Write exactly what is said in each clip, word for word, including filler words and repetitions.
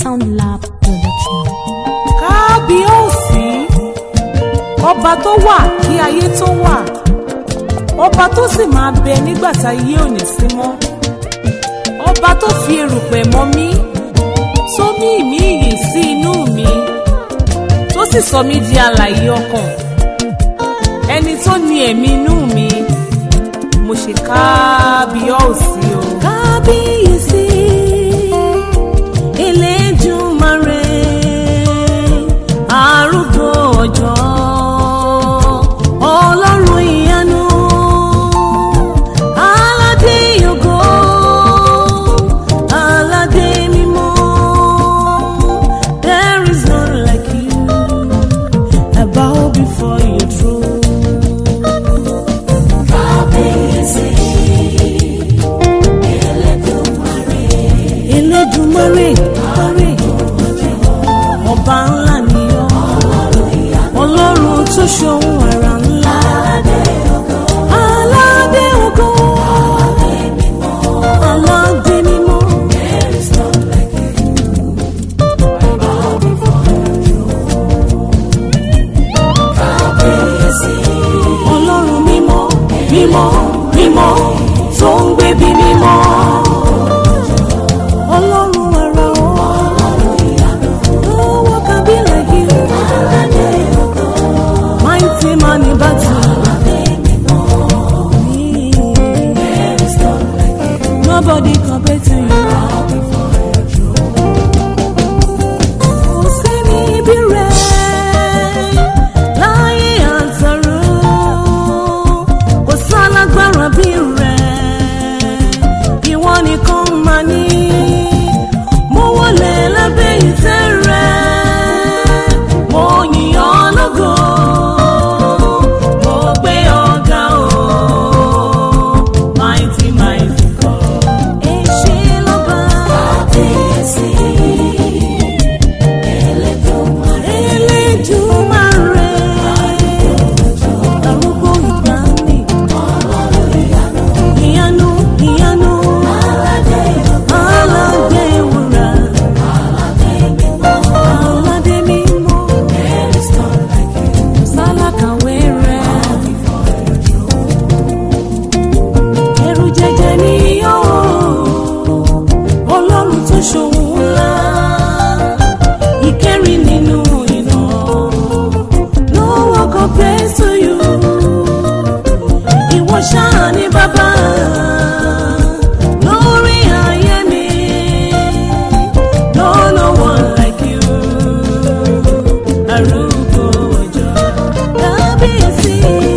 Sound Lab Production. Kábíyèsí, ọba tó wà kí ayé tó wà, ọba tó sì máa bẹ nígbà tá ayé ò ní sí mọ́, ọba tó fi erùpẹ̀ mọ́ mí, tó mí ìmí ìyè sí inú mi, tó sì sọ mí di alààyè ọkàn, ẹni tó ní ẹ̀mí inú mi, mo ṣe kábíyèsí o. Kábíyèsí, Elédùmarè, arúgbó ọjọ́, Ọlọ́run ìyanu, aládé ògo, aládé mímọ́. There is none like you. I bow before your throne. Kábíyèsí, Elédùmarè, Elédùmarè, ọba ńlá ni ọ́, Ọlọ́run tó ṣohun àrà ńlá, aládé ògo, aládé mímọ́. Ọlọ́run mímọ́, mímọ́, mímọ́ tó ń gbé bí mímọ́. Ọlọ́run àrà ọ́, oh, what can be like you? Mighty man in battle. Nobody compared to you. Kò sẹ́ni bí rẹ̀ láyé àtọ̀run, kò sálágbára bí rẹ̀, ìwọ nìkan mà ní. Mo wọlé lábẹ́ ìtẹ́ rẹ̀, mo yìn ọ́ lógo, mo gbé ọ ga o, mighty mighty God. Ẹ ṣé lọ́ba. Kábíyèsí, Elédùmarè, Elédùmarè, arúgbó ìgbàanì, ìyanu, ìyanu, aládé wúrà, aládé mímọ́, sálákàwé rẹ̀, ẹrù jẹjẹ ni ọ́, Ọlọ́run tó ṣohun ńlá, ìkẹrin nínú iná, no one compares to you. Ìwọ ṣáà ni bàbá lórí ayé mi, no no one like you. Arúgbó ọjọ́, kábíyèsí,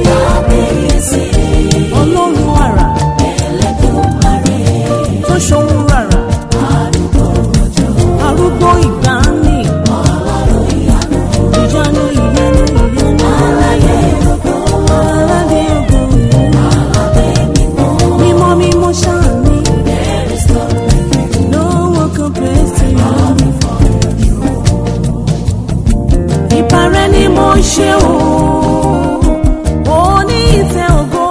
Ọlọ́run àrà, tó ṣohun rárá, arúgbó ìgbàanì, ìyanu, ìyanu, ìyanu, aládé ògo, mímọ́, mímọ́ ṣáà ni, no one compares to you. Ìbà rẹ ni mo ṣe o, oní ìtẹ́ ògo,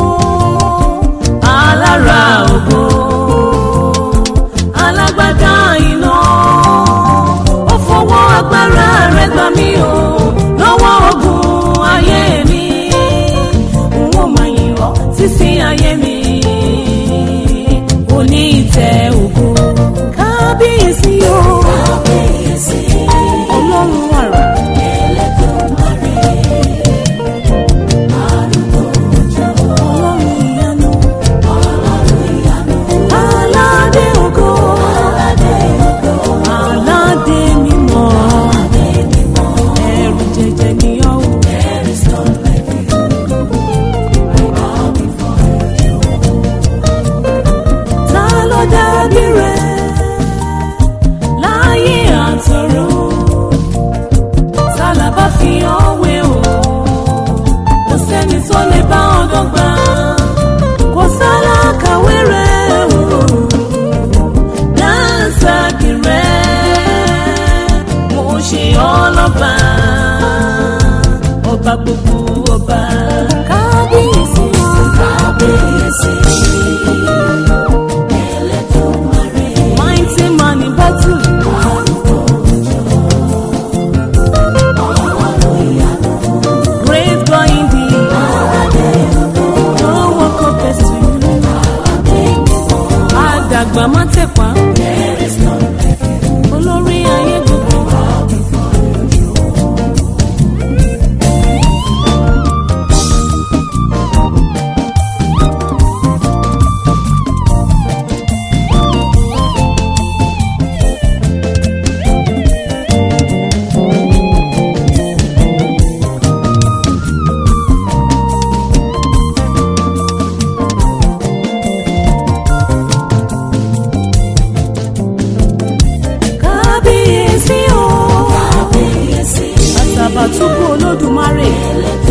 alára ògo, alágbádá iná, ó fọwọ́ agbára rẹ̀ gbà mí o, lọ́wọ́ ogun ayé mi, n ó máa yìn ọ́ títí ayé mi, oní ìtẹ́ ògo. Kábíyèsí o, Ọlọ́run àrà, Ọlọ́run ìyanu, aládé ògo, aládé mímọ́, ẹrù jẹjẹ ni ọ́ o. Ta ló dàbí rẹ̀ láyé àtọ̀run? Ta la bá fi ọ́ wé o? Kò sẹ́ni tó lè bá ọ dọ́gba, kò sálákàwé rẹ̀ o. Dánsákì rẹ̀, mo ṣe ọ́ lọ́ba, ọba gbogbo ọba. Kábíyèsí, kábíyèsí, Elédùmarè. àdàgbà má tẹ̀pá. Olórí ayé gbogbo. Àtàbàtúbú Olódùmarè.